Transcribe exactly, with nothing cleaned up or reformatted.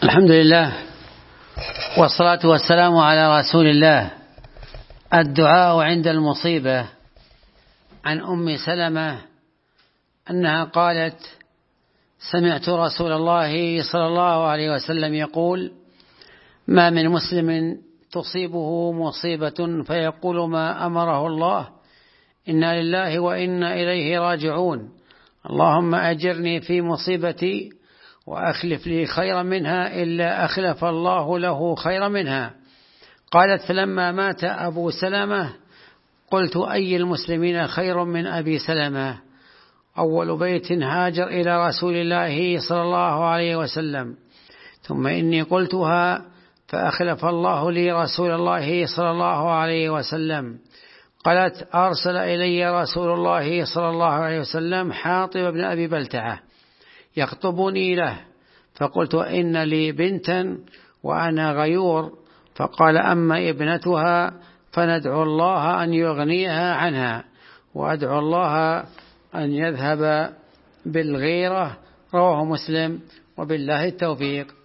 الحمد لله والصلاة والسلام على رسول الله. الدعاء عند المصيبة. عن أم سلمة أنها قالت: سمعت رسول الله صلى الله عليه وسلم يقول: ما من مسلم تصيبه مصيبة فيقول ما أمره الله إنا لله وإنا إليه راجعون، اللهم أجرني في مصيبتي وأخلف لي خيرا منها إلا أخلف الله له خيرا منها. قالت: فلما مات أبو سلمة قلت: أي المسلمين خير من أبي سلمة؟ أول بيت هاجر إلى رسول الله صلى الله عليه وسلم، ثم إني قلتها فأخلف الله لي رسول الله صلى الله عليه وسلم. قالت: أرسل إلي رسول الله صلى الله عليه وسلم حاطب بن أبي بلتعة يخطبني له، فقلت: إن لي بنتا وأنا غيور. فقال: أما ابنتها فندعو الله أن يغنيها عنها وأدعو الله أن يذهب بالغيرة. رواه مسلم وبالله التوفيق.